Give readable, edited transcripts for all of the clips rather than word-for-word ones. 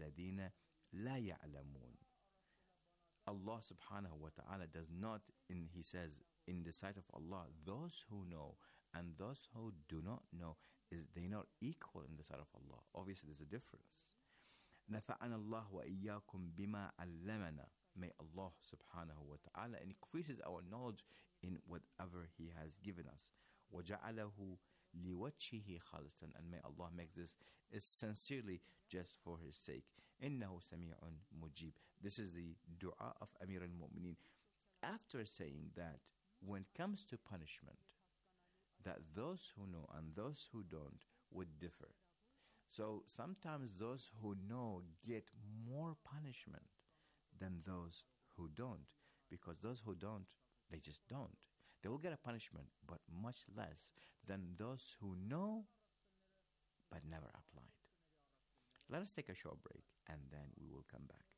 الَّذِينَ لَا يَعْلَمُونَ. Allah subhanahu wa ta'ala does not, He says, in the sight of Allah, those who know and those who do not know, they're not equal in the sight of Allah. Obviously, there's a difference. نَفَعَنَ اللَّهُ وَإِيَّاكُمْ بِمَا عَلَّمَنَا. May Allah subhanahu wa ta'ala increases our knowledge in whatever He has given us. وَجَعَلَهُ لِوَجْهِهِ خَالِصًا. And may Allah make this sincerely just for His sake. إِنَّهُ سَمِيعٌ مُجِيبٌ. This is the dua of Amir al-Mu'mineen. After saying that, when it comes to punishment, that those who know and those who don't would differ. So sometimes those who know get more punishment than those who don't, because those who don't, they just don't. They will get a punishment, but much less than those who know but never applied. Let us take a short break and then we will come back.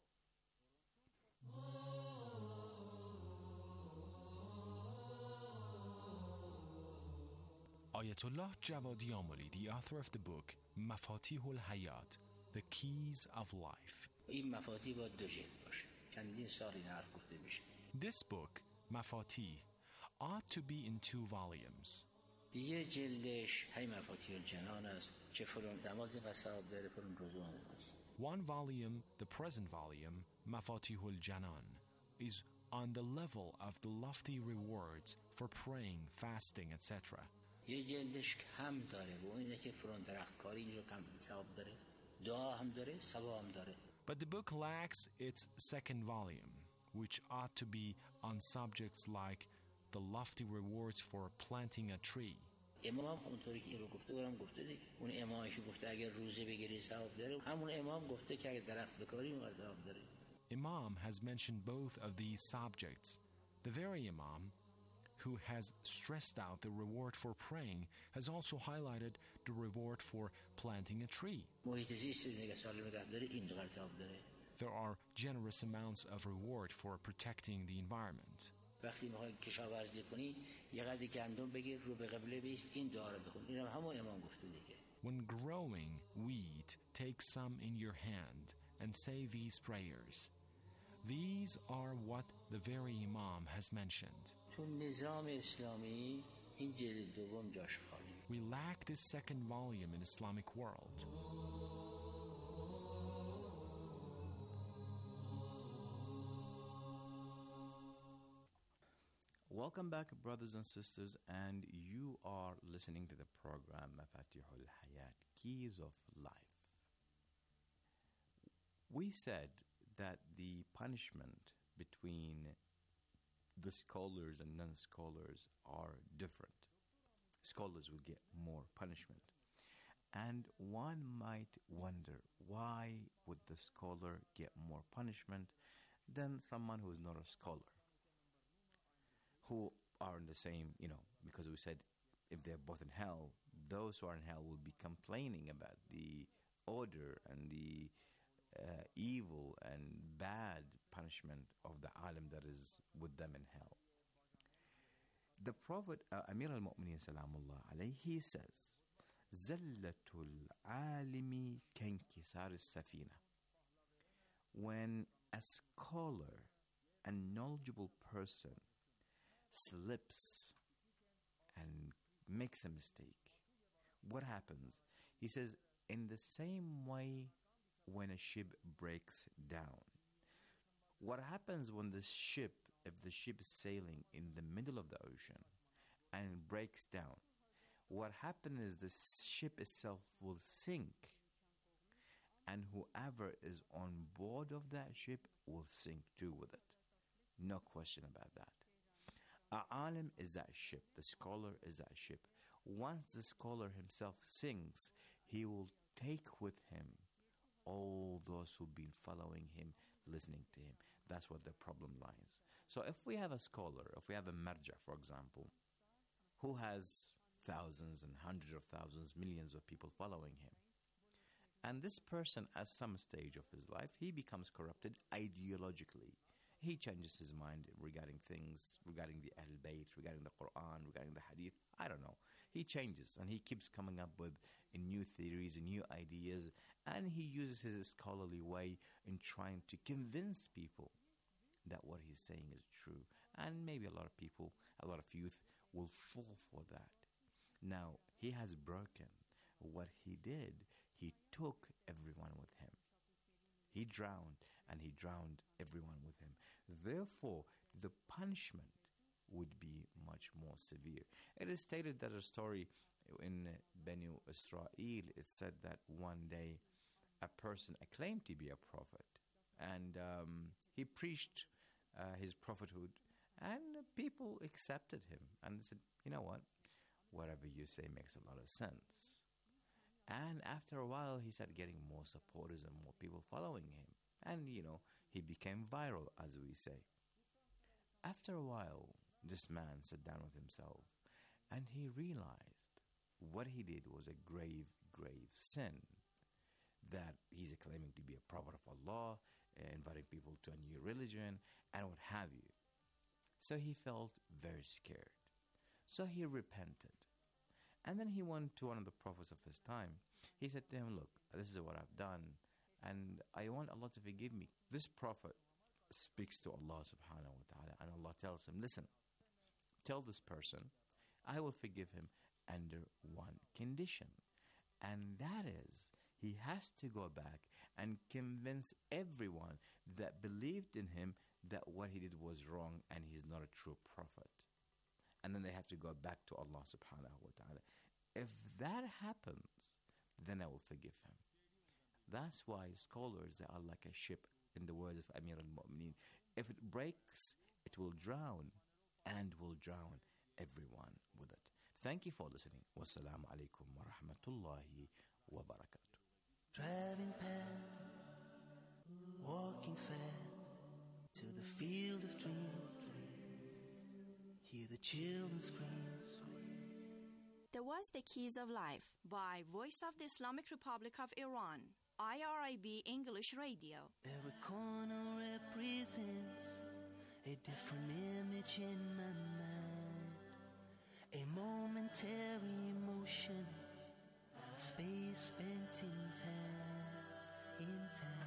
Ayatollah Javadi Amoli, the author of the book Mafatih al-Hayat, The Keys of Life. This book, Mafatih, ought to be in 2 volumes. One volume, the present volume, Mafatih al-Janan, is on the level of the lofty rewards for praying, fasting, etc. یه جلدش کم داره و اینه که فرون درختکاری رو کم ثواب داره دعا هم داره ثواب هم داره. But the book lacks its second volume, which ought to be on subjects like the lofty rewards for planting a tree. امام اونطوری که این رو گفته برام گفته دیگه اون امامش گفته اگر روزه بگیری ثواب داره همون امام گفته که اگر درخت بکاری اون ثواب داره. Imam has mentioned both of these subjects. The very Imam who has stressed out the reward for praying has also highlighted the reward for planting a tree. There are generous amounts of reward for protecting the environment. When growing wheat, take some in your hand and say these prayers. These are what the very Imam has mentioned. We lack this second volume in Islamic world. Welcome back, brothers and sisters, and you are listening to the program Mafatih al-Hayat, Keys of Life. We said that the punishment between the scholars and non-scholars are different. Scholars will get more punishment. And one might wonder, why would the scholar get more punishment than someone who is not a scholar? Who are in the same, because we said if they're both in hell, those who are in hell will be complaining about the order and the evil and bad punishment of the alim that is with them in hell. The Prophet Amir al-Mu'mineen Salamullah alayhi, he says, Zallatul alimi kankisar as-safina. When a scholar, a knowledgeable person, slips and makes a mistake, what happens? He says, in the same way when a ship breaks down. What happens when the ship, if the ship is sailing in the middle of the ocean and it breaks down, what happens is the ship itself will sink, and whoever is on board of that ship will sink too with it. No question about that. A alim is that ship, the scholar is that ship. Once the scholar himself sinks, he will take with him all those who've been following him, listening to him. That's what the problem lies. So if we have a scholar, if we have a marja, for example, who has thousands and hundreds of thousands, millions of people following him, and this person at some stage of his life, he becomes corrupted ideologically. He changes his mind regarding things, regarding the Ahl Bayt, regarding the Quran, regarding the Hadith. I don't know. He changes and he keeps coming up with new theories and new ideas, and he uses his scholarly way in trying to convince people that what he's saying is true. And maybe a lot of people, a lot of youth will fall for that. Now, he has broken. What he did, he took everyone with him. He drowned, and he drowned everyone with him. Therefore, the punishment would be much more severe. It is stated that a story in Banu Israel, it said that one day a person acclaimed to be a prophet, and he preached his prophethood, and people accepted him and said, you know what, whatever you say makes a lot of sense. And after a while, he started getting more supporters and more people following him. And, he became viral, as we say. After a while, this man sat down with himself, and he realized what he did was a grave, grave sin. That he's claiming to be a prophet of Allah, inviting people to a new religion, and what have you. So he felt very scared. So he repented. And then he went to one of the prophets of his time. He said to him, look, this is what I've done, and I want Allah to forgive me. This prophet speaks to Allah subhanahu wa ta'ala, and Allah tells him, listen, tell this person, I will forgive him under one condition. And that is, he has to go back and convince everyone that believed in him that what he did was wrong and he's not a true prophet. And then they have to go back to Allah subhanahu wa ta'ala. If that happens, then I will forgive him. That's why scholars, they are like a ship, in the words of Amir al-Mu'mineen. If it breaks, it will drown, and will drown everyone with it. Thank you for listening. Wassalamu alaikum wa rahmatullahi wa barakatuh. Driving past, walking fast, to the field of dreams. Hear the children scream. There was The Keys of Life by Voice of the Islamic Republic of Iran, IRIB English Radio. Every corner represents a different image in my mind. A momentary emotion, space spent in time.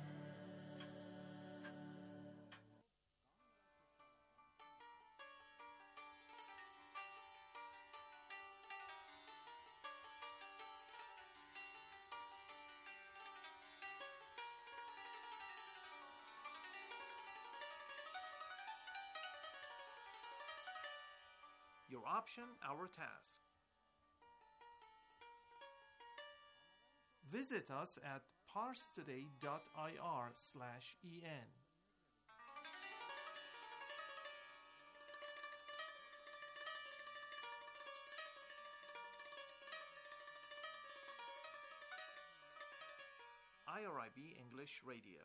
Your option, our task. Visit us at parstoday.ir/en. IRIB English Radio.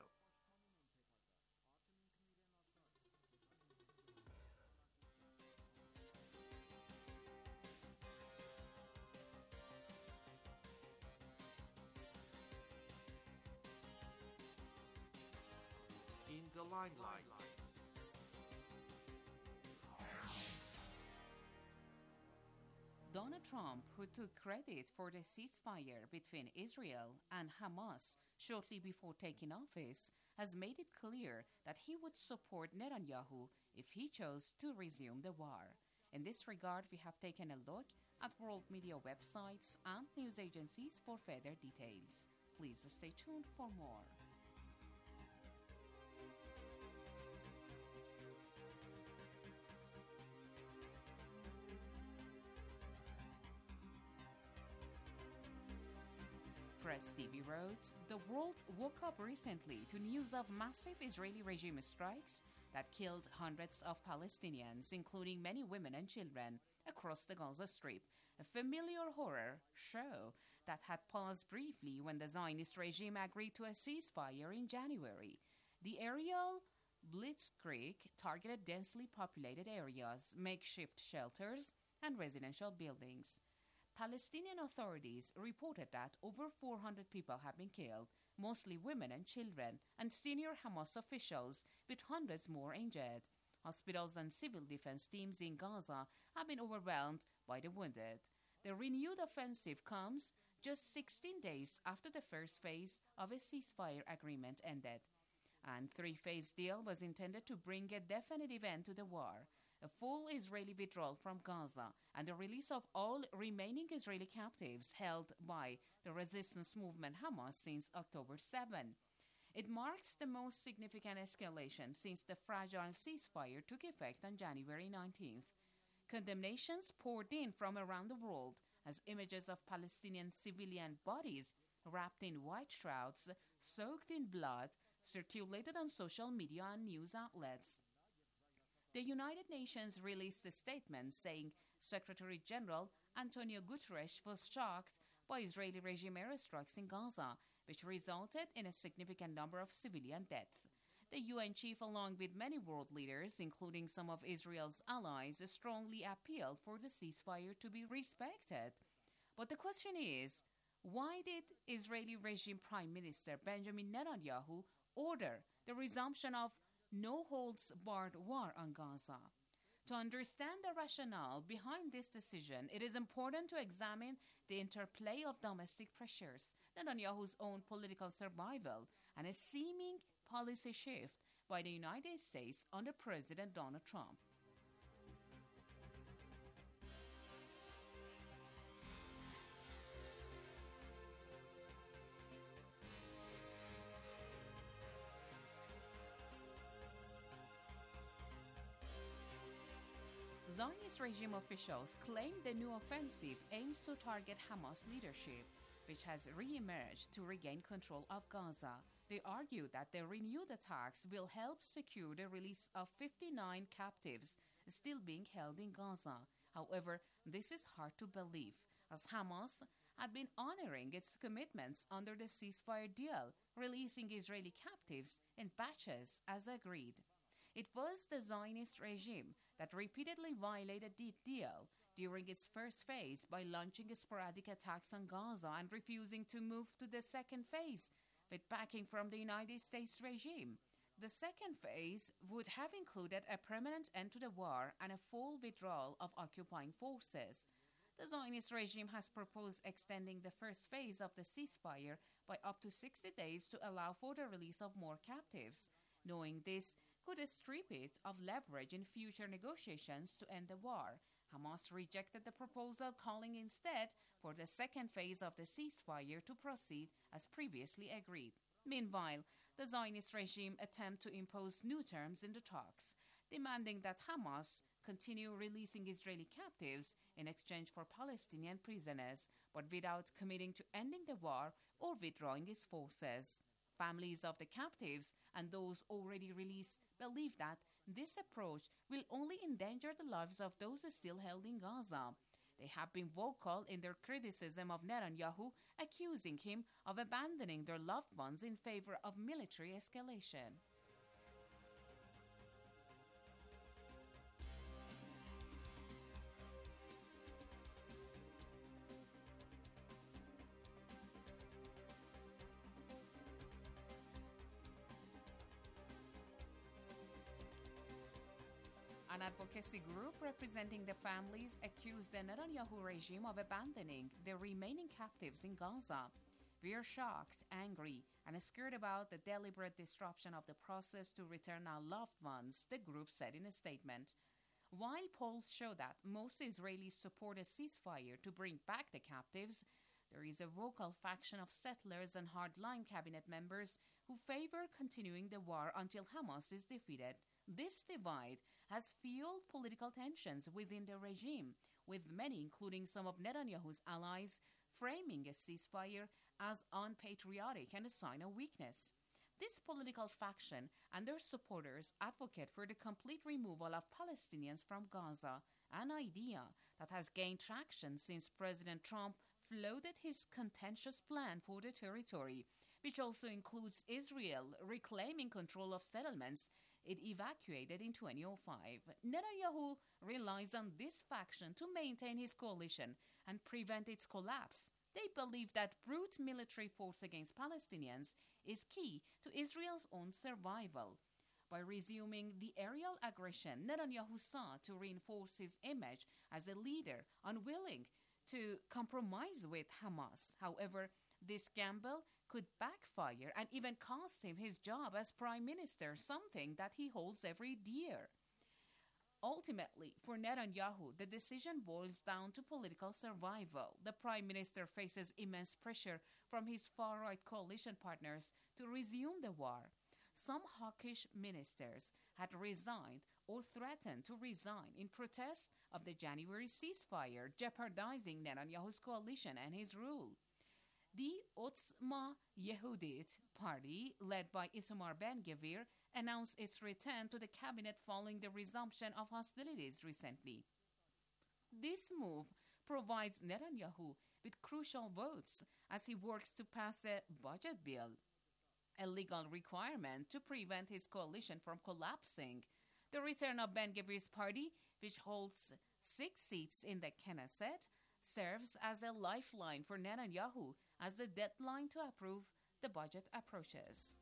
In the limelight. Donald Trump, who took credit for the ceasefire between Israel and Hamas shortly before taking office, has made it clear that he would support Netanyahu if he chose to resume the war. In this regard, we have taken a look at world media websites and news agencies for further details. Please stay tuned for more. Press TV wrote, the world woke up recently to news of massive Israeli regime strikes that killed hundreds of Palestinians, including many women and children, across the Gaza Strip, a familiar horror show that had paused briefly when the Zionist regime agreed to a ceasefire in January. The aerial blitzkrieg targeted densely populated areas, makeshift shelters, and residential buildings. Palestinian authorities reported that over 400 people have been killed, mostly women and children, and senior Hamas officials, with hundreds more injured. Hospitals and civil defense teams in Gaza have been overwhelmed by the wounded. The renewed offensive comes just 16 days after the first phase of a ceasefire agreement ended. And three-phase deal was intended to bring a definitive end to the war, a full Israeli withdrawal from Gaza, and the release of all remaining Israeli captives held by the resistance movement Hamas since October 7. It marks the most significant escalation since the fragile ceasefire took effect on January 19th. Condemnations poured in from around the world as images of Palestinian civilian bodies wrapped in white shrouds, soaked in blood, circulated on social media and news outlets. The United Nations released a statement saying Secretary General Antonio Guterres was shocked by Israeli regime airstrikes in Gaza, which resulted in a significant number of civilian deaths. The UN chief, along with many world leaders, including some of Israel's allies, strongly appealed for the ceasefire to be respected. But the question is, why did Israeli regime Prime Minister Benjamin Netanyahu order the resumption of no-holds-barred war on Gaza? To understand the rationale behind this decision, it is important to examine the interplay of domestic pressures, Netanyahu's own political survival, and a seeming policy shift by the United States under President Donald Trump. Zionist regime officials claim the new offensive aims to target Hamas leadership, which has re-emerged to regain control of Gaza. They argue that the renewed attacks will help secure the release of 59 captives still being held in Gaza. However, this is hard to believe, as Hamas had been honoring its commitments under the ceasefire deal, releasing Israeli captives in batches as agreed. It was the Zionist regime that repeatedly violated the deal during its first phase by launching sporadic attacks on Gaza and refusing to move to the second phase with backing from the United States regime. The second phase would have included a permanent end to the war and a full withdrawal of occupying forces. The Zionist regime has proposed extending the first phase of the ceasefire by up to 60 days to allow for the release of more captives. Knowing this could strip it of leverage in future negotiations to end the war, Hamas rejected the proposal, calling instead for the second phase of the ceasefire to proceed as previously agreed. Meanwhile, the Zionist regime attempted to impose new terms in the talks, demanding that Hamas continue releasing Israeli captives in exchange for Palestinian prisoners, but without committing to ending the war or withdrawing its forces. Families of the captives and those already released believe that this approach will only endanger the lives of those still held in Gaza. They have been vocal in their criticism of Netanyahu, accusing him of abandoning their loved ones in favor of military escalation. An advocacy group representing the families accused the Netanyahu regime of abandoning the remaining captives in Gaza. "We are shocked, angry, and scared about the deliberate disruption of the process to return our loved ones," the group said in a statement. While polls show that most Israelis support a ceasefire to bring back the captives, there is a vocal faction of settlers and hardline cabinet members who favor continuing the war until Hamas is defeated. This divide has fueled political tensions within the regime, with many, including some of Netanyahu's allies, framing a ceasefire as unpatriotic and a sign of weakness. This political faction and their supporters advocate for the complete removal of Palestinians from Gaza, an idea that has gained traction since President Trump floated his contentious plan for the territory, which also includes Israel reclaiming control of settlements it evacuated in 2005. Netanyahu relies on this faction to maintain his coalition and prevent its collapse. They believe that brute military force against Palestinians is key to Israel's own survival. By resuming the aerial aggression, Netanyahu sought to reinforce his image as a leader, unwilling to compromise with Hamas. However, this gamble could backfire and even cost him his job as prime minister, something that he holds very dear. Ultimately, for Netanyahu, the decision boils down to political survival. The prime minister faces immense pressure from his far-right coalition partners to resume the war. Some hawkish ministers had resigned or threatened to resign in protest of the January ceasefire, jeopardizing Netanyahu's coalition and his rule. The Otzma Yehudit party, led by Itamar Ben-Gvir, announced its return to the cabinet following the resumption of hostilities recently. This move provides Netanyahu with crucial votes as he works to pass a budget bill, a legal requirement to prevent his coalition from collapsing. The return of Ben-Gvir's party, which holds 6 seats in the Knesset, serves as a lifeline for Netanyahu as the deadline to approve the budget approaches.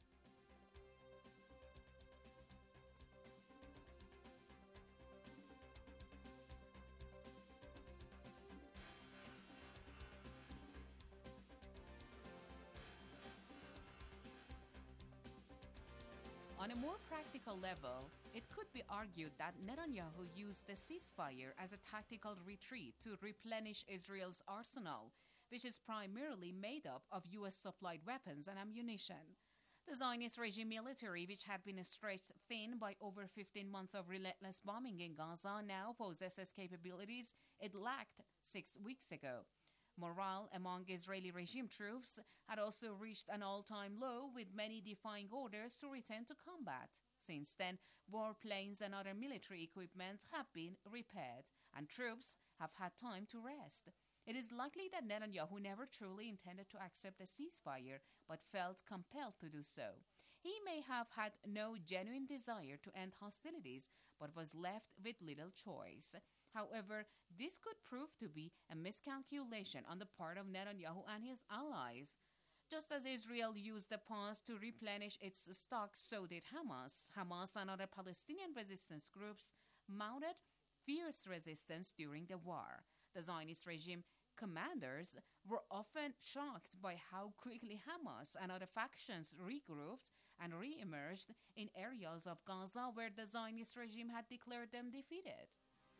On a more practical level, it could be argued that Netanyahu used the ceasefire as a tactical retreat to replenish Israel's arsenal, which is primarily made up of U.S.-supplied weapons and ammunition. The Zionist regime military, which had been stretched thin by over 15 months of relentless bombing in Gaza, now possesses capabilities it lacked 6 weeks ago. Morale among Israeli regime troops had also reached an all-time low, with many defying orders to return to combat. Since then, warplanes and other military equipment have been repaired, and troops have had time to rest. It is likely that Netanyahu never truly intended to accept a ceasefire, but felt compelled to do so. He may have had no genuine desire to end hostilities, but was left with little choice. However, this could prove to be a miscalculation on the part of Netanyahu and his allies. Just as Israel used the pause to replenish its stocks, so did Hamas. Hamas and other Palestinian resistance groups mounted fierce resistance during the war. The Zionist regime commanders were often shocked by how quickly Hamas and other factions regrouped and re-emerged in areas of Gaza where the Zionist regime had declared them defeated.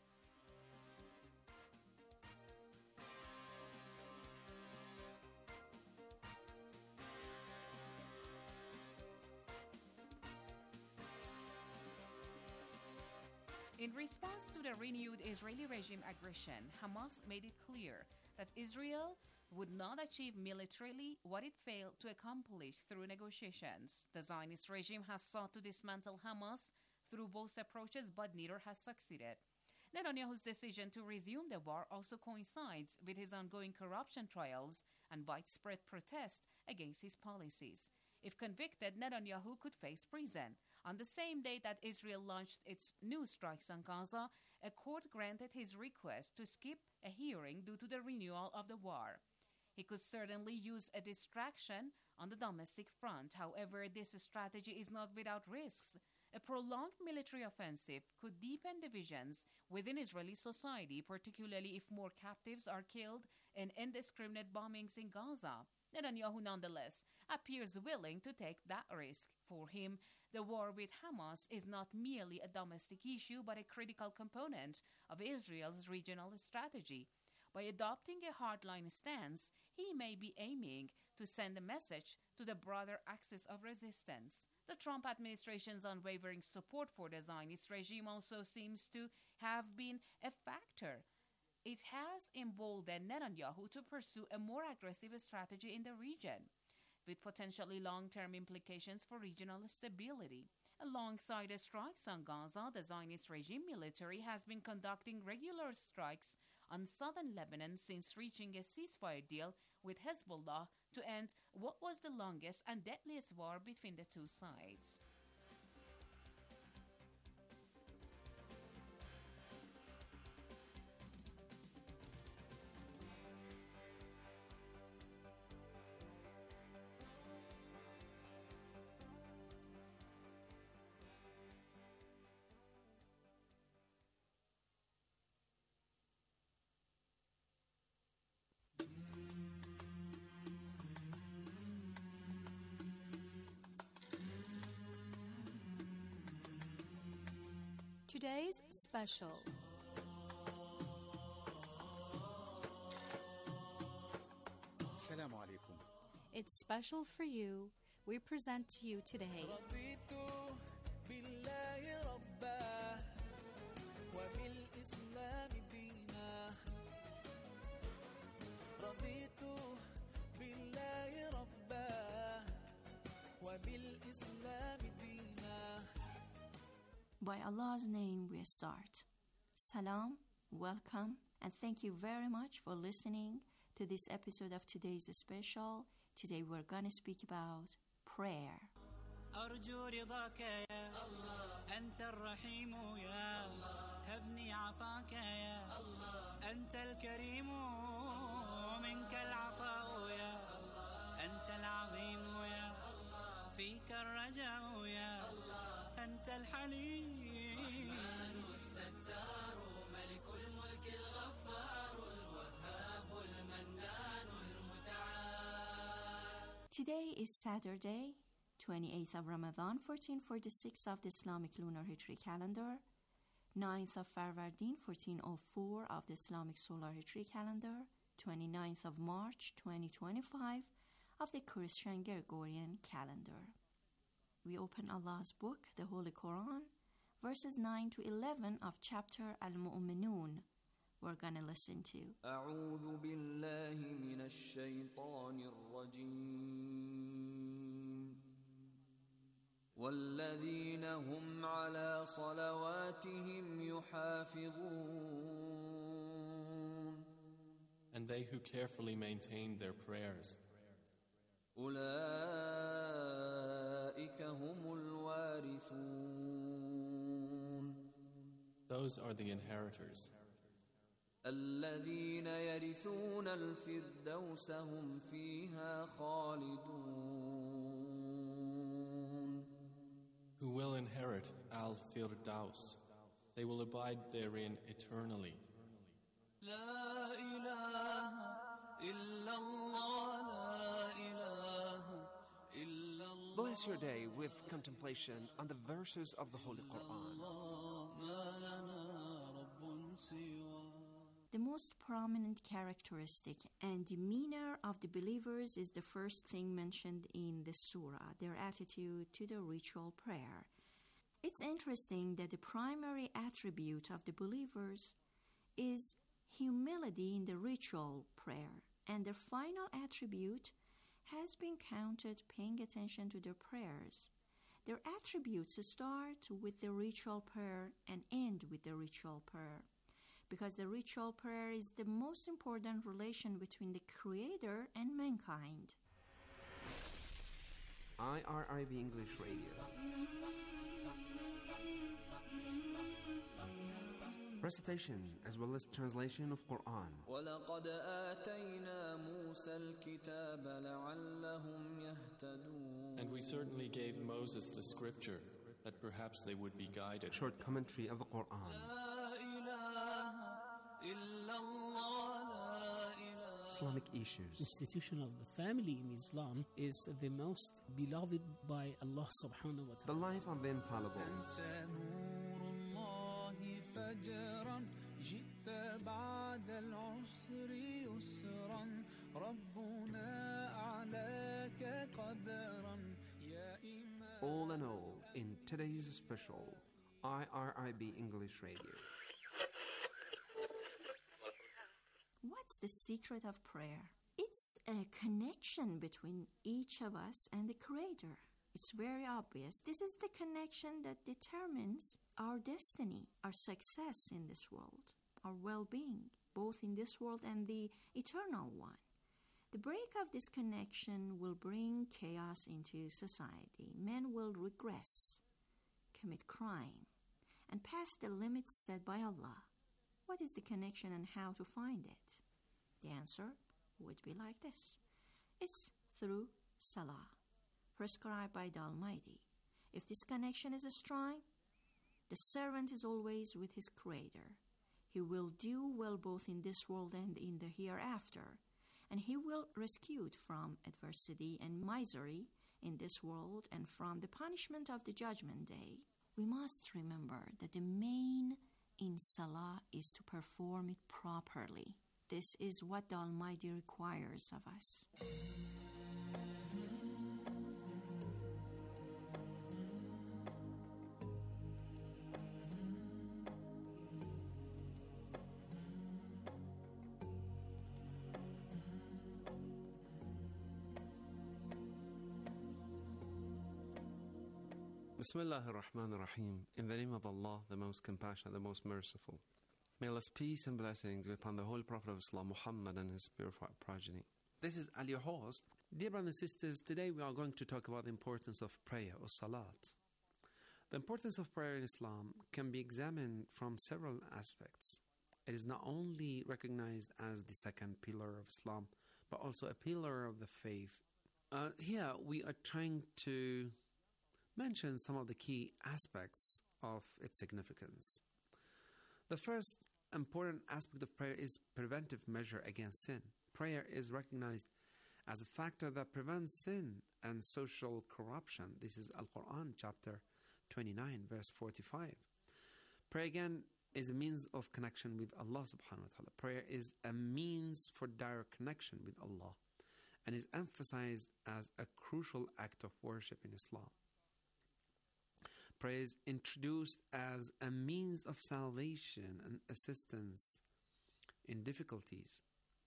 In response to the renewed Israeli regime aggression, Hamas made it clear that Israel would not achieve militarily what it failed to accomplish through negotiations. The Zionist regime has sought to dismantle Hamas through both approaches, but neither has succeeded. Netanyahu's decision to resume the war also coincides with his ongoing corruption trials and widespread protest against his policies. If convicted, Netanyahu could face prison. On the same day that Israel launched its new strikes on Gaza, a court granted his request to skip a hearing due to the renewal of the war. He could certainly use a distraction on the domestic front. However, this strategy is not without risks. A prolonged military offensive could deepen divisions within Israeli society, particularly if more captives are killed in indiscriminate bombings in Gaza. Netanyahu, nonetheless, appears willing to take that risk. For him, the war with Hamas is not merely a domestic issue, but a critical component of Israel's regional strategy. By adopting a hardline stance, he may be aiming to send a message to the broader axis of resistance. The Trump administration's unwavering support for the Zionist regime also seems to have been a factor. It has emboldened Netanyahu to pursue a more aggressive strategy in the region, with potentially long-term implications for regional stability. Alongside the strikes on Gaza, the Zionist regime military has been conducting regular strikes on southern Lebanon since reaching a ceasefire deal with Hezbollah to end what was the longest and deadliest war between the two sides. today's special. Assalamu alaikum. It's special for you. We present to you today By Allah's name we start. Salam, welcome, and thank you very much for listening to this episode of today's special. Today we're gonna speak about prayer. أرجو رضاك يا الله أنت الرحيم يا الله هبني عطاك يا الله أنت الكريم منك العطاء يا الله أنت العظيم يا الله فيك الرجاء يا الله أنت الحليم الرحمن الستار ملك الملك الغفار الوهاب المنان المتعال. Today is Saturday, 28th of Ramadan, 1446 of the Islamic Lunar Hijri calendar, 9th of Farvardin, 1404 of the Islamic Solar Hijri calendar, 29th of March, 2025 of the Christian Gregorian calendar. We open Allah's book, the Holy Quran, verses 9 to 11 of chapter Al-Mu'minun. We're gonna listen to. أعوذ بالله من الشيطان الرجيم والذين هم على صلواتهم يحافظون And they who carefully maintain their prayers. أولئك هم الوارثون Those are the inheritors. الذين يرثون الفردوس هم فيها خالدون Who will inherit Al-Firdaus. They will abide therein eternally. لا إله إلا الله لا إله إلا الله. Bless your day with contemplation on the verses of the Holy Quran. ما لنا رب سواه. The most prominent characteristic and demeanor of the believers is the first thing mentioned in the surah, their attitude to the ritual prayer. It's interesting that the primary attribute of the believers is humility in the ritual prayer, and their final attribute has been counted paying attention to their prayers. Their attributes start with the ritual prayer and end with the ritual prayer, because the ritual prayer is the most important relation between the Creator and mankind. IRIB English Radio. Recitation as well as translation of Quran. ولقد آتينا موسى الكتاب لعلهم يهتدون. And we certainly gave Moses the scripture that perhaps they would be guided. Short commentary of the Quran. Islamic issues. Institution of the family in Islam is the most beloved by Allah subhanahu wa ta'ala. The life of the infallible. All in all, in today's special IRIB English Radio. What's the secret of prayer? It's a connection between each of us and the Creator. It's very obvious. This is the connection that determines our destiny, our success in this world, our well-being, both in this world and the eternal one. The break of this connection will bring chaos into society. Men will regress, commit crime, and pass the limits set by Allah. What is the connection and how to find it? The answer would be like this. It's through Salah, prescribed by the Almighty. If this connection is strong, the servant is always with his Creator. He will do well both in this world and in the hereafter, and he will rescue it from adversity and misery in this world and from the punishment of the Judgment Day. we must remember that the main in Salah is to perform it properly. This is what the Almighty requires of us. Bismillah ar-Rahman ar-Rahim. In the name of Allah, the most compassionate, the most merciful. May Allah's peace and blessings be upon the Holy Prophet of Islam, Muhammad, and his purified progeny. This is Ali, your host. Dear brothers and sisters, today we are going to talk about the importance of prayer, or salat. The importance of prayer in Islam can be examined from several aspects. It is not only recognized as the second pillar of Islam, but also a pillar of the faith. Here we are trying to mention some of the key aspects of its significance. The first important aspect of prayer is preventive measure against sin. Prayer is recognized as a factor that prevents sin and social corruption. This is Al-Quran chapter 29 verse 45. Prayer again is a means of connection with Allah subhanahu wa ta'ala. Prayer is a means for direct connection with Allah and is emphasized as a crucial act of worship in Islam. Prayer is introduced as a means of salvation and assistance in difficulties.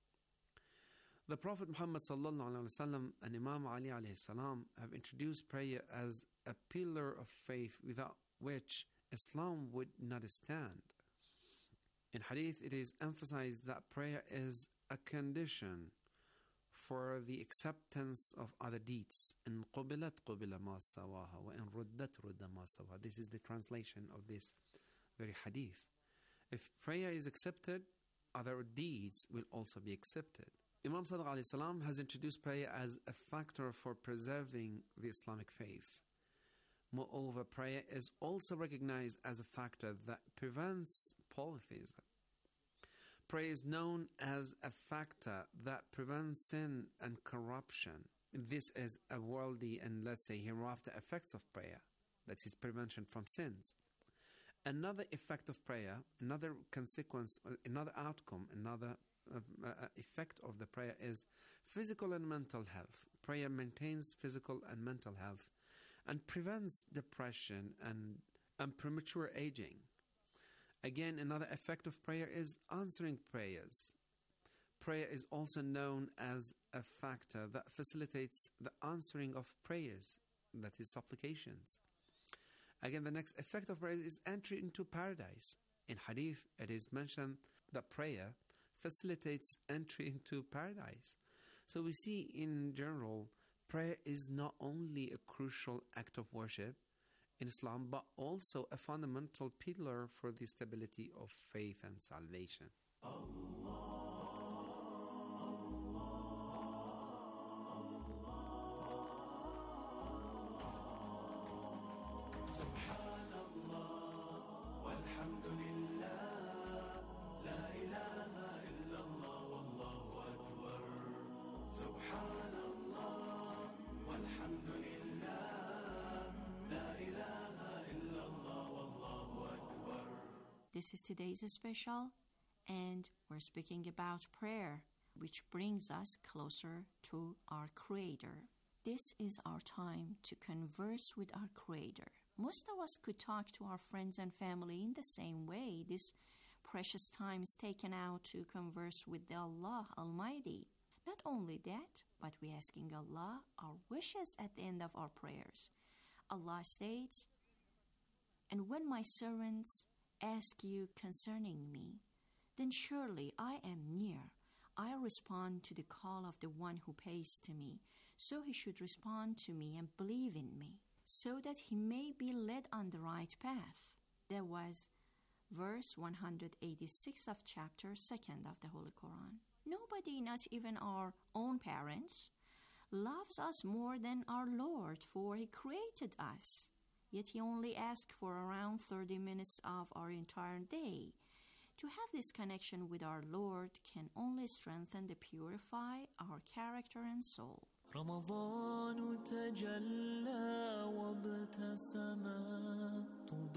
The Prophet Muhammad sallallahu alaihi wasallam and Imam Ali alayhi salam have introduced prayer as a pillar of faith without which Islam would not stand. In hadith, it is emphasized that prayer is a condition for the acceptance of other deeds. إن قبلت قبل ما سواها وإن ردت رد ما سواها. This is the translation of this very hadith. If prayer is accepted, other deeds will also be accepted. Imam Sadiq alayhi salam has introduced prayer as a factor for preserving the Islamic faith. Moreover, prayer is also recognized as a factor that prevents polytheism. Prayer is known as a factor that prevents sin and corruption. This is a worldly and, let's say, hereafter effects of prayer. That is prevention from sins. Another effect of prayer, another consequence, another outcome, another effect of the prayer is physical and mental health. Prayer maintains physical and mental health and prevents depression and premature aging. Again, another effect of prayer is answering prayers. Prayer is also known as a factor that facilitates the answering of prayers, that is, supplications. Again, the next effect of prayer is entry into paradise. In hadith, it is mentioned that prayer facilitates entry into paradise. So we see in general, prayer is not only a crucial act of worship in Islam, but also a fundamental pillar for the stability of faith and salvation. This is today's special, and we're speaking about prayer, which brings us closer to our Creator. This is our time to converse with our Creator. Most of us could talk to our friends and family in the same way. This precious time is taken out to converse with the Allah Almighty. Not only that, but we're asking Allah our wishes at the end of our prayers. Allah states, "And when my servants ask you concerning me, then surely I am near. I respond to the call of the one who pays to me, so he should respond to me and believe in me, so that he may be led on the right path." That was verse 186 of chapter 2 of the Holy Quran. Nobody, not even our own parents, loves us more than our Lord, for he created us. Yet he only asks for around 30 minutes of our entire day. To have this connection with our Lord can only strengthen and purify our character and soul. رمضان تجلى وابتسم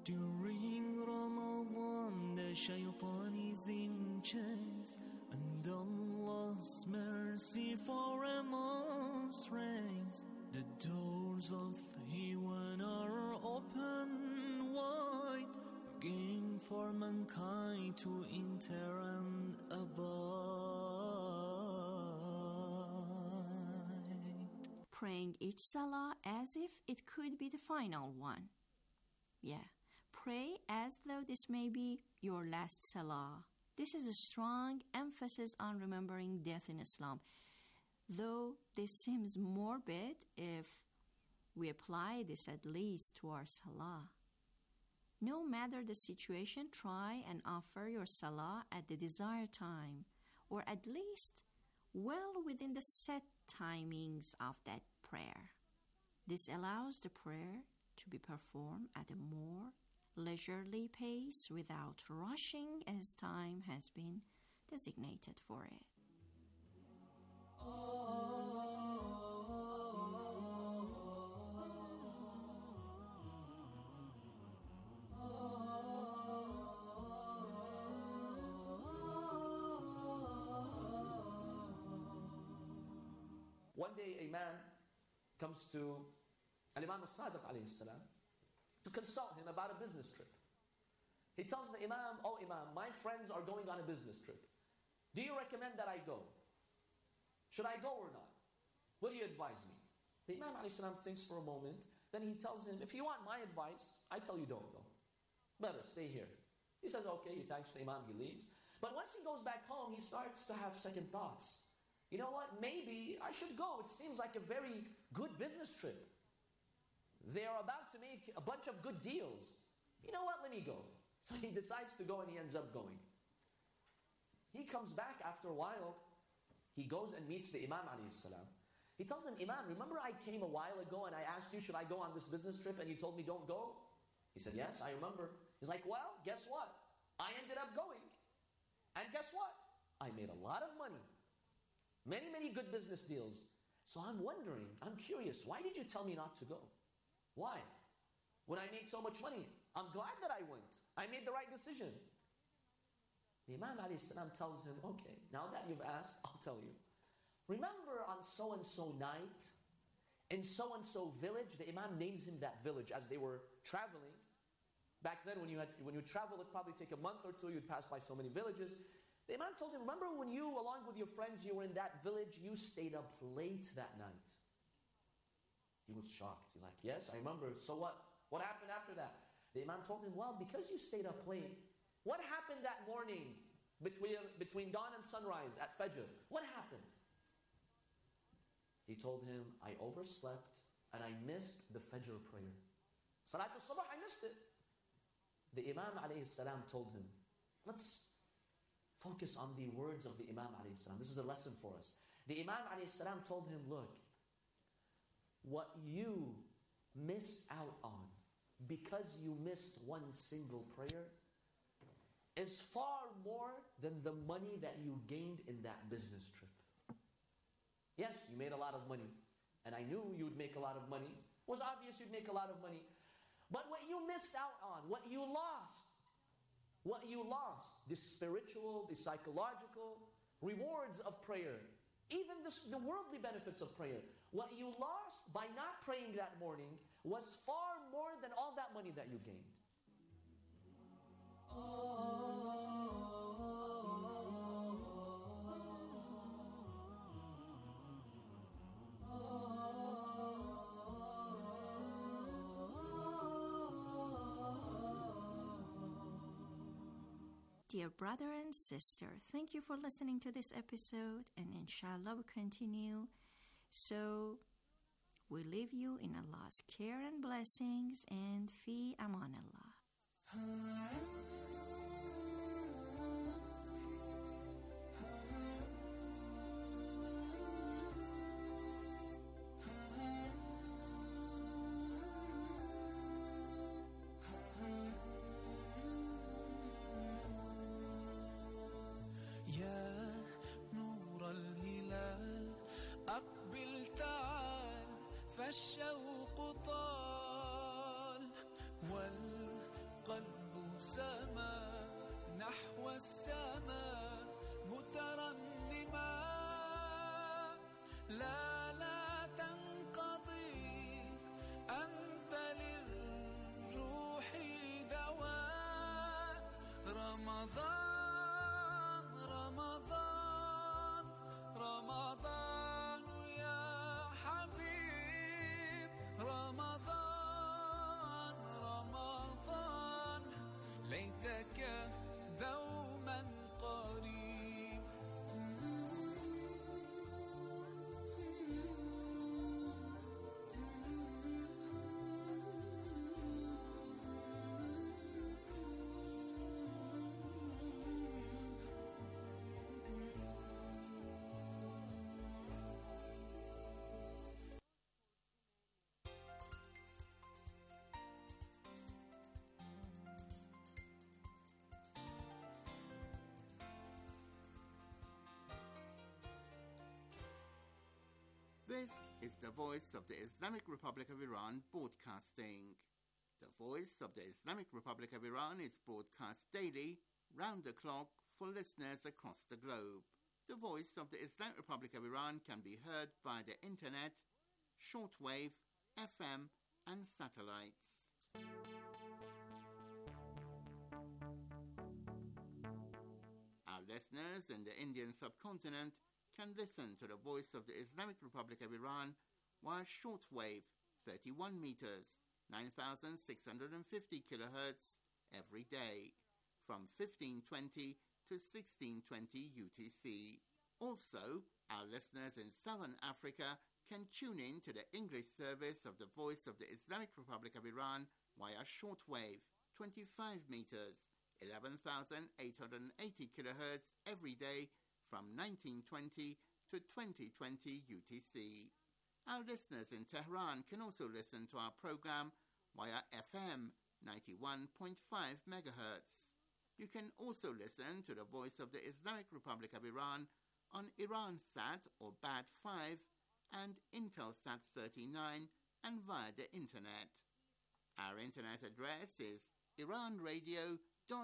During Ramadan, the shaitan is in chains, and Allah's mercy for us reigns. The doors of heaven are open wide, begging for mankind to enter and abide. Praying each salah as if it could be the final one. Yeah. Pray as though this may be your last salah. This is a strong emphasis on remembering death in Islam, though this seems morbid if we apply this at least to our salah. No matter the situation, try and offer your salah at the desired time, or at least well within the set timings of that prayer. This allows the prayer to be performed at a more leisurely pace without rushing as time has been designated for it. One day a man comes to Al-Imam al-Sadiq alayhi salam to consult him about a business trip. He tells the Imam, "Oh Imam, my friends are going on a business trip. Do you recommend that I go? Should I go or not? What do you advise me?" The Imam alayhi salam thinks for a moment, then he tells him, "If you want my advice, I tell you don't go. Better stay here." He says, okay, he thanks the Imam, he leaves. But once he goes back home, he starts to have second thoughts. You know what, maybe I should go. It seems like a very good business trip. They are about to make a bunch of good deals. You know what, let me go. So he decides to go and he ends up going. He comes back after a while. He goes and meets the Imam alayhi salam. He tells him, "Imam, remember I came a while ago and I asked you, should I go on this business trip, and you told me don't go?" He said, "Yes, I remember." He's like, "Well, guess what? I ended up going. And guess what? I made a lot of money. Many, many good business deals. So I'm wondering, I'm curious, why did you tell me not to go? Why? When I made so much money, I'm glad that I went. I made the right decision." The Imam alayhi salam tells him, "Okay, now that you've asked, I'll tell you. Remember on so-and-so night, in so-and-so village," the Imam names him that village as they were traveling. Back then when you travel, it'd probably take a month or two, you'd pass by so many villages. The Imam told him, "Remember when you, along with your friends, you were in that village, you stayed up late that night?" He was shocked. He's like, "Yes, I remember. So what? What happened after that?" The Imam told him, "Well, because you stayed up late, what happened that morning between dawn and sunrise at Fajr? What happened?" He told him, "I overslept and I missed the Fajr prayer. Salat al-Subh, I missed it." The Imam alayhi salam told him, let's focus on the words of the Imam alayhi salam. This is a lesson for us. The Imam alayhi salam told him, "Look, what you missed out on because you missed one single prayer is far more than the money that you gained in that business trip. Yes, you made a lot of money, and I knew you'd make a lot of money. It was obvious you'd make a lot of money. But what you missed out on, what you lost, the spiritual, the psychological rewards of prayer, even the worldly benefits of prayer, what you lost by not praying that morning was far more than all that money that you gained." Dear brother and sister, thank you for listening to this episode, and inshallah we'll continue. So we leave you in Allah's care and blessings, and fi amanillah. الشوق طال والقلب سما نحو السماء مترنما لا تنقضي أنت للروح دواء رمضان رمضان رمضان يا حبيب رمضان رمضان ليتك دوما قريب This is the Voice of the Islamic Republic of Iran broadcasting. The Voice of the Islamic Republic of Iran is broadcast daily, round the clock, for listeners across the globe. The Voice of the Islamic Republic of Iran can be heard by the internet, shortwave, FM, and satellites. Our listeners in the Indian subcontinent can listen to the Voice of the Islamic Republic of Iran via shortwave 31 meters, 9,650 kilohertz every day from 1520 to 1620 UTC. Also, our listeners in Southern Africa can tune in to the English service of the Voice of the Islamic Republic of Iran via shortwave 25 meters, 11,880 kilohertz every day from 1920 to 2020 UTC. Our listeners in Tehran can also listen to our program via FM 91.5 MHz. You can also listen to the Voice of the Islamic Republic of Iran on Iransat or BAD5 and Intelsat 39 and via the internet. Our internet address is iranradio.ir.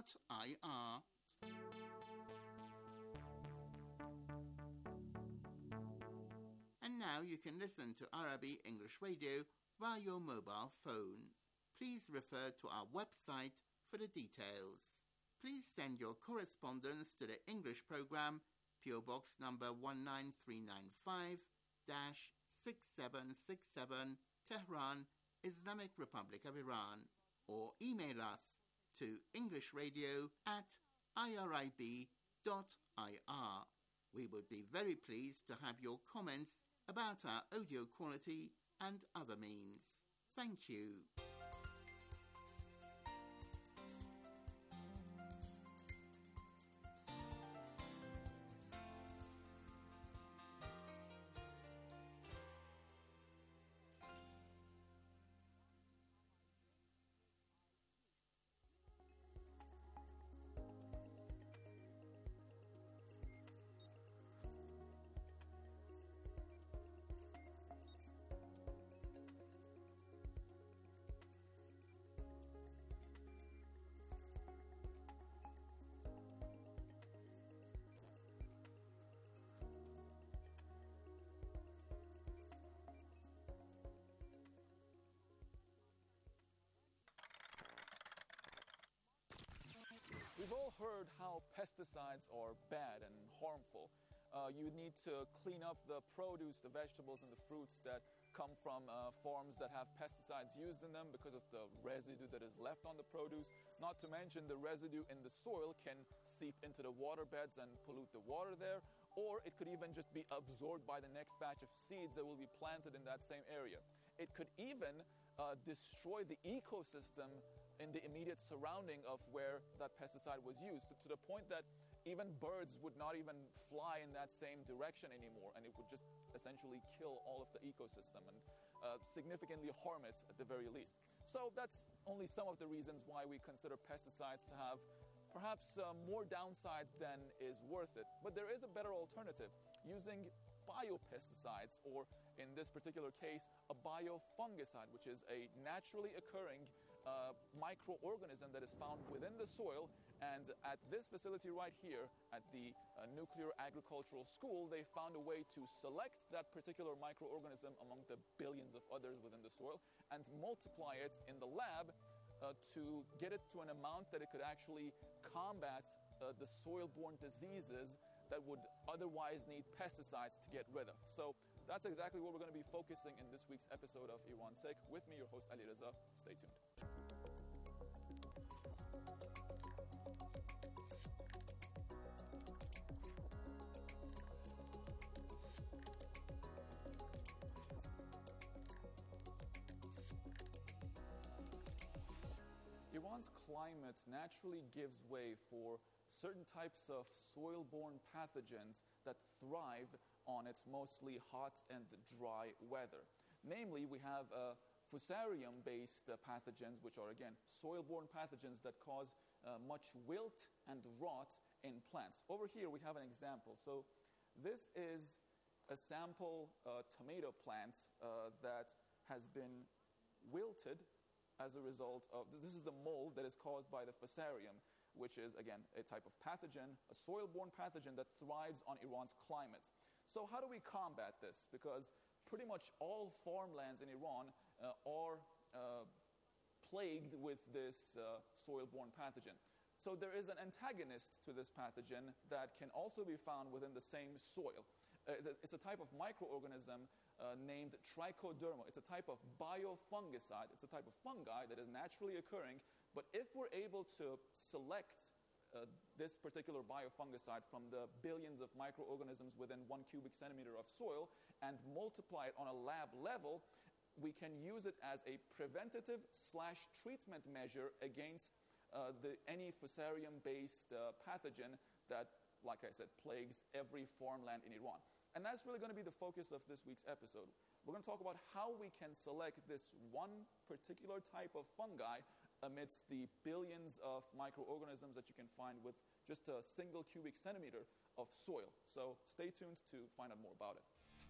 And now you can listen to Arabic English Radio via your mobile phone. Please refer to our website for the details. Please send your correspondence to the English program, PO Box number 19395-6767, Tehran, Islamic Republic of Iran, or email us to englishradio@irib.ir. We would be very pleased to have your comments about our audio quality and other means. Thank you. We've all heard how pesticides are bad and harmful. You need to clean up the produce, the vegetables, and the fruits that come from farms that have pesticides used in them because of the residue that is left on the produce. Not to mention the residue in the soil can seep into the waterbeds and pollute the water there, or it could even just be absorbed by the next batch of seeds that will be planted in that same area. It could even destroy the ecosystem in the immediate surrounding of where that pesticide was used, to the point that even birds would not even fly in that same direction anymore, and it would just essentially kill all of the ecosystem and significantly harm it at the very least. So that's only some of the reasons why we consider pesticides to have perhaps more downsides than is worth it. But there is a better alternative, using biopesticides, or in this particular case, a biofungicide, which is a naturally occurring microorganism that is found within the soil. And at this facility right here, at the Nuclear Agricultural School, they found a way to select that particular microorganism among the billions of others within the soil and multiply it in the lab to get it to an amount that it could actually combat the soil-borne diseases that would otherwise need pesticides to get rid of. So that's exactly what we're going to be focusing in this week's episode of Iran Tech. With me, your host Ali Reza. Stay tuned. Iran's climate naturally gives way for certain types of soil-borne pathogens that thrive on its mostly hot and dry weather. Namely, we have fusarium-based pathogens, which are, again, soil-borne pathogens that cause much wilt and rot in plants. Over here, we have an example. So this is a sample tomato plant that has been wilted as a result of, this is the mold that is caused by the fusarium, which is, again, a type of pathogen, a soil-borne pathogen that thrives on Iran's climate. So how do we combat this? Because pretty much all farmlands in Iran are plagued with this soil-borne pathogen. So there is an antagonist to this pathogen that can also be found within the same soil. It's a type of microorganism named trichoderma. It's a type of biofungicide. It's a type of fungi that is naturally occurring. But if we're able to select this particular biofungicide from the billions of microorganisms within 1 cubic centimeter of soil and multiply it on a lab level, we can use it as a preventative/treatment measure against any fusarium-based pathogen that, like I said, plagues every farmland in Iran. And that's really going to be the focus of this week's episode. We're going to talk about how we can select this one particular type of fungi amidst the billions of microorganisms that you can find with just a single cubic centimeter of soil. So stay tuned to find out more about it.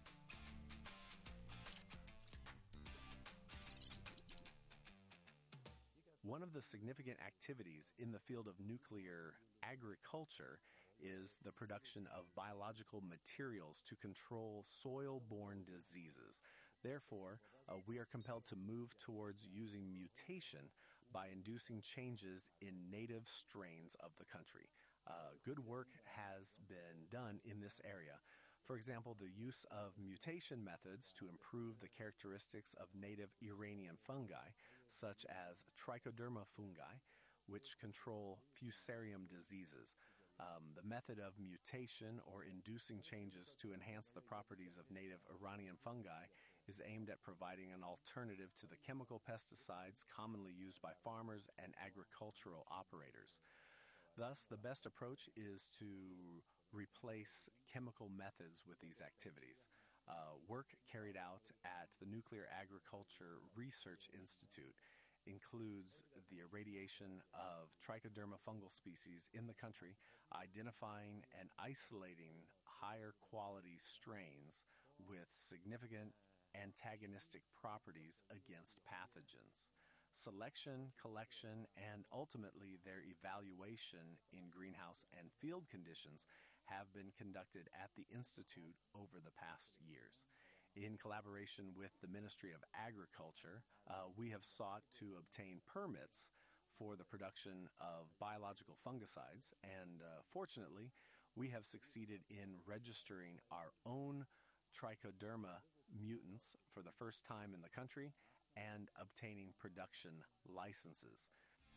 One of the significant activities in the field of nuclear agriculture is the production of biological materials to control soil-borne diseases. Therefore, we are compelled to move towards using mutation by inducing changes in native strains of the country. Good work has been done in this area. For example, the use of mutation methods to improve the characteristics of native Iranian fungi, such as trichoderma fungi, which control fusarium diseases. The method of mutation or inducing changes to enhance the properties of native Iranian fungi is aimed at providing an alternative to the chemical pesticides commonly used by farmers and agricultural operators. Thus, the best approach is to replace chemical methods with these activities. Work carried out at the Nuclear Agriculture Research Institute includes the irradiation of trichoderma fungal species in the country, identifying and isolating higher quality strains with significant antagonistic properties against pathogens. Selection, collection, and ultimately their evaluation in greenhouse and field conditions have been conducted at the Institute over the past years. In collaboration with the Ministry of Agriculture, we have sought to obtain permits for the production of biological fungicides, and fortunately, we have succeeded in registering our own trichoderma mutants for the first time in the country and obtaining production licenses.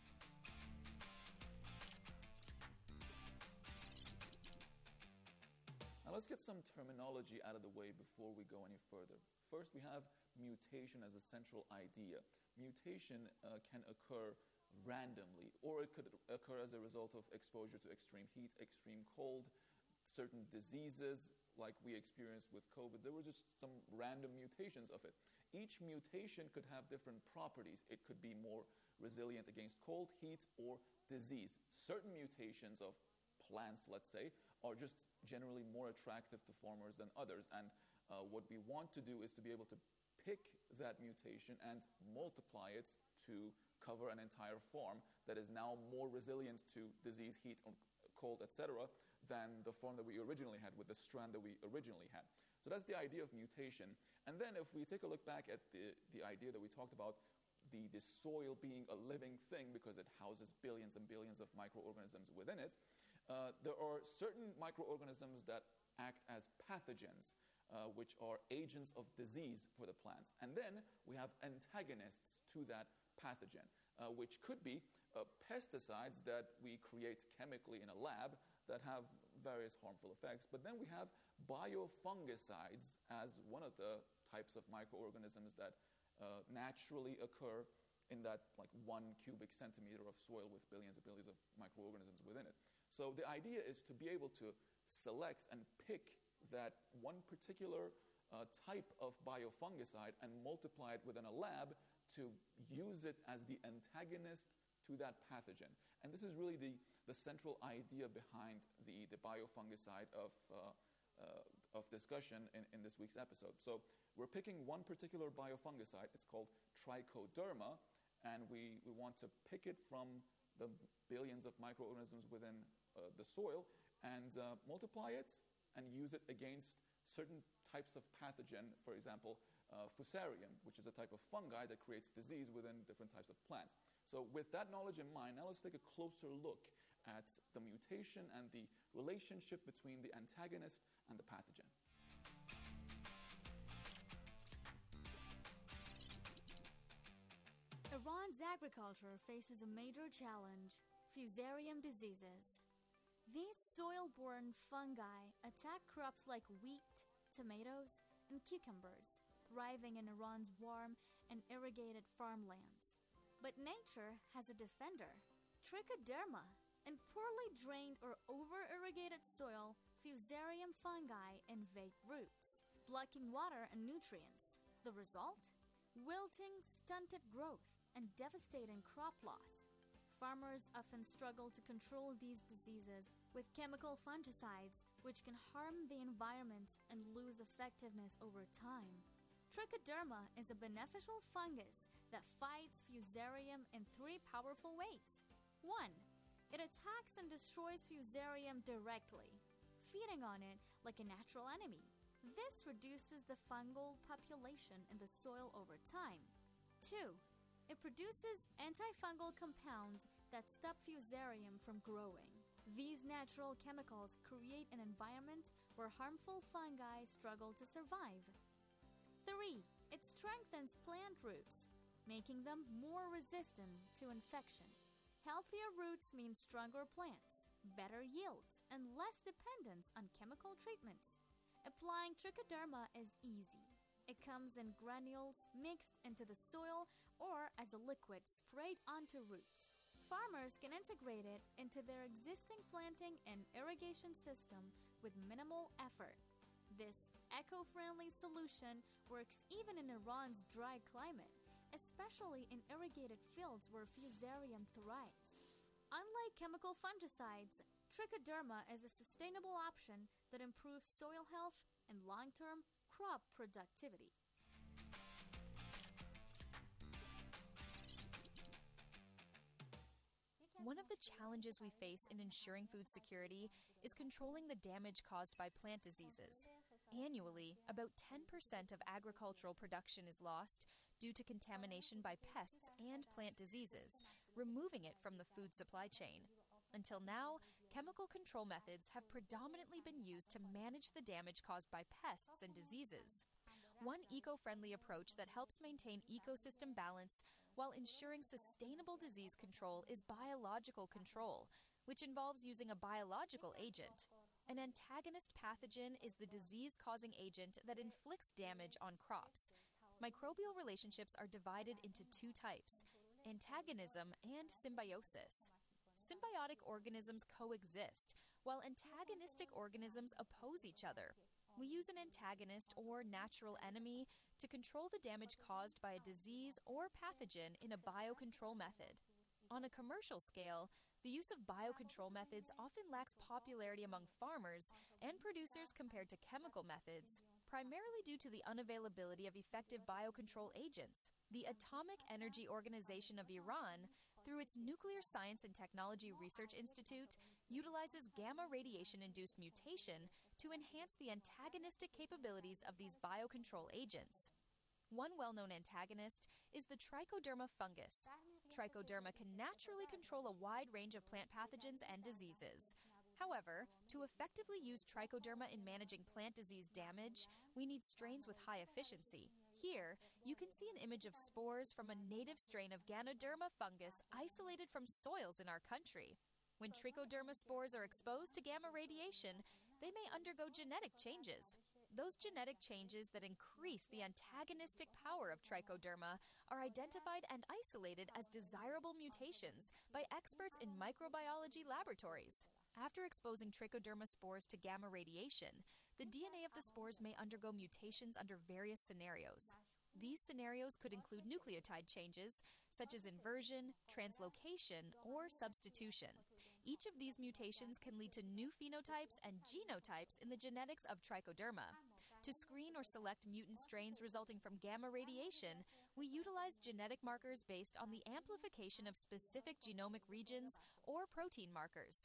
Now let's get some terminology out of the way before we go any further. First, we have mutation as a central idea. Mutation can occur randomly, or it could occur as a result of exposure to extreme heat, extreme cold, certain diseases like we experienced with COVID. There were just some random mutations of it. Each mutation could have different properties. It could be more resilient against cold, heat, or disease. Certain mutations of plants, let's say, are just generally more attractive to farmers than others. And what we want to do is to be able to pick that mutation and multiply it to cover an entire farm that is now more resilient to disease, heat, cold, etc., than the form that we originally had with the strand that we originally had. So that's the idea of mutation. And then if we take a look back at the idea that we talked about, the soil being a living thing because it houses billions and billions of microorganisms within it, there are certain microorganisms that act as pathogens, which are agents of disease for the plants. And then we have antagonists to that pathogen, which could be pesticides that we create chemically in a lab that have various harmful effects. But then we have biofungicides as one of the types of microorganisms that naturally occur in that 1 cubic centimeter of soil with billions and billions of microorganisms within it. So the idea is to be able to select and pick that one particular type of biofungicide and multiply it within a lab to use it as the antagonist to that pathogen. And this is really the central idea behind the biofungicide of discussion in this week's episode. So we're picking one particular biofungicide. It's called Trichoderma, and we want to pick it from the billions of microorganisms within the soil and multiply it and use it against certain types of pathogen, for example, Fusarium, which is a type of fungi that creates disease within different types of plants. So with that knowledge in mind, now let's take a closer look at the mutation and the relationship between the antagonist and the pathogen. Iran's agriculture faces a major challenge: Fusarium diseases. These soil-borne fungi attack crops like wheat, tomatoes, and cucumbers, thriving in Iran's warm and irrigated farmlands. But nature has a defender: Trichoderma. In poorly drained or over-irrigated soil, Fusarium fungi invade roots, blocking water and nutrients. The result? Wilting, stunted growth, and devastating crop loss. Farmers often struggle to control these diseases with chemical fungicides, which can harm the environment and lose effectiveness over time. Trichoderma is a beneficial fungus that fights Fusarium in 3 powerful ways. 1. It attacks and destroys Fusarium directly, feeding on it like a natural enemy. This reduces the fungal population in the soil over time. 2. It produces antifungal compounds that stop Fusarium from growing. These natural chemicals create an environment where harmful fungi struggle to survive. 3. It strengthens plant roots, making them more resistant to infection. Healthier roots mean stronger plants, better yields, and less dependence on chemical treatments. Applying Trichoderma is easy. It comes in granules mixed into the soil or as a liquid sprayed onto roots. Farmers can integrate it into their existing planting and irrigation system with minimal effort. This eco-friendly solution works even in Iran's dry climate, especially in irrigated fields where Fusarium thrives. Unlike chemical fungicides, Trichoderma is a sustainable option that improves soil health and long-term crop productivity. One of the challenges we face in ensuring food security is controlling the damage caused by plant diseases. Annually, about 10% of agricultural production is lost due to contamination by pests and plant diseases, removing it from the food supply chain. Until now, chemical control methods have predominantly been used to manage the damage caused by pests and diseases. One eco-friendly approach that helps maintain ecosystem balance while ensuring sustainable disease control is biological control, which involves using a biological agent. An antagonist pathogen is the disease-causing agent that inflicts damage on crops. Microbial relationships are divided into 2 types: antagonism and symbiosis. Symbiotic organisms coexist, while antagonistic organisms oppose each other. We use an antagonist or natural enemy to control the damage caused by a disease or pathogen in a biocontrol method. On a commercial scale, The use of biocontrol methods often lacks popularity among farmers and producers compared to chemical methods, primarily due to the unavailability of effective biocontrol agents. The Atomic Energy Organization of Iran, through its Nuclear Science and Technology Research Institute, utilizes gamma radiation-induced mutation to enhance the antagonistic capabilities of these biocontrol agents. One well-known antagonist is the Trichoderma fungus. Trichoderma can naturally control a wide range of plant pathogens and diseases. However, to effectively use trichoderma in managing plant disease damage, we need strains with high efficiency. Here, you can see an image of spores from a native strain of Ganoderma fungus isolated from soils in our country. When trichoderma spores are exposed to gamma radiation, they may undergo genetic changes. Those genetic changes that increase the antagonistic power of trichoderma are identified and isolated as desirable mutations by experts in microbiology laboratories. After exposing trichoderma spores to gamma radiation, the DNA of the spores may undergo mutations under various scenarios. These scenarios could include nucleotide changes, such as inversion, translocation, or substitution. Each of these mutations can lead to new phenotypes and genotypes in the genetics of trichoderma. To screen or select mutant strains resulting from gamma radiation, we utilize genetic markers based on the amplification of specific genomic regions or protein markers.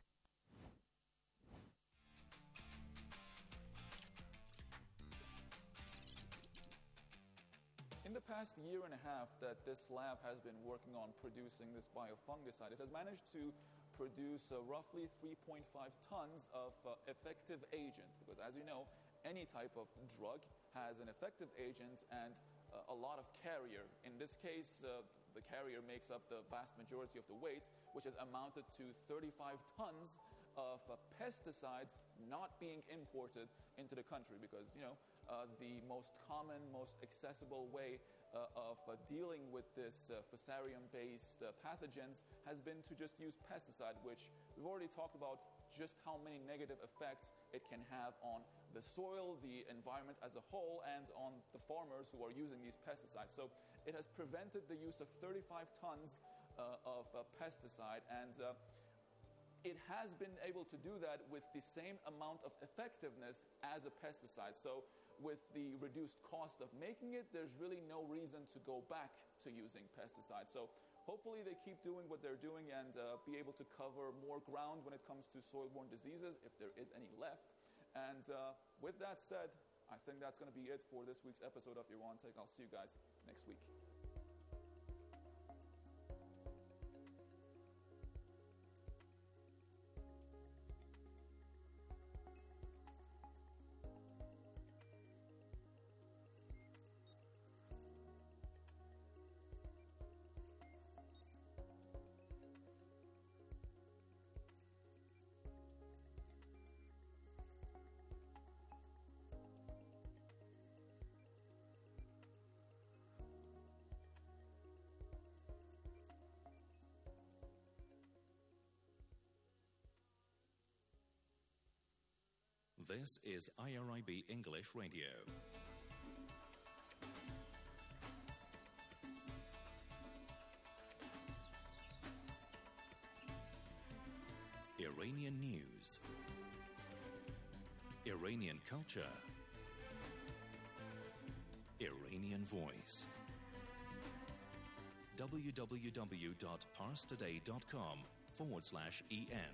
In the past year and a half that this lab has been working on producing this biofungicide, it has managed to produce roughly 3.5 tons of effective agent. Because as you know, any type of drug has an effective agent and a lot of carrier. In this case, the carrier makes up the vast majority of the weight, which has amounted to 35 tons of pesticides not being imported into the country because, the most common, most accessible way of dealing with this fusarium-based pathogens has been to just use pesticide, which we've already talked about just how many negative effects it can have on the soil, the environment as a whole, and on the farmers who are using these pesticides. So it has prevented the use of 35 tons of pesticide, and it has been able to do that with the same amount of effectiveness as a pesticide. So with the reduced cost of making it, there's really no reason to go back to using pesticides. So hopefully they keep doing what they're doing and be able to cover more ground when it comes to soil-borne diseases, if there is any left. And with that said, I think that's going to be it for this week's episode of Iran Tech. I'll see you guys next week. This is IRIB English Radio. Iranian news, Iranian culture, Iranian voice. www.parstoday.com/EN.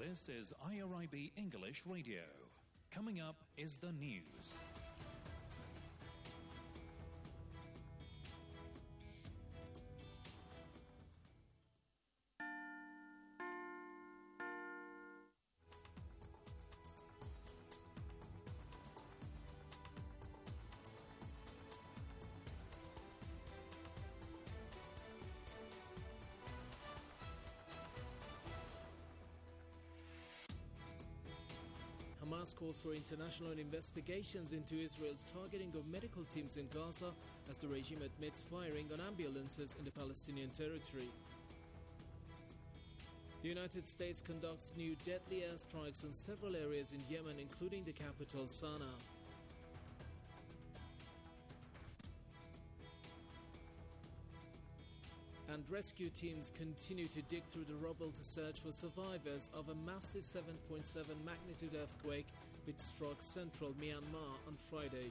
This is IRIB English Radio. Coming up is the news. Hamas calls for international investigations into Israel's targeting of medical teams in Gaza as the regime admits firing on ambulances in the Palestinian territory. The United States conducts new deadly airstrikes in several areas in Yemen, including the capital, Sana'a. And rescue teams continue to dig through the rubble to search for survivors of a massive 7.7 magnitude earthquake which struck central Myanmar on Friday.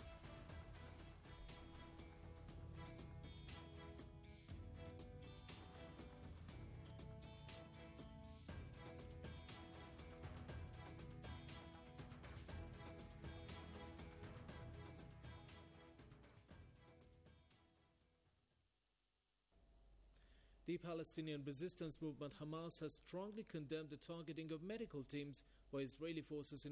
The Palestinian resistance movement Hamas has strongly condemned the targeting of medical teams by Israeli forces in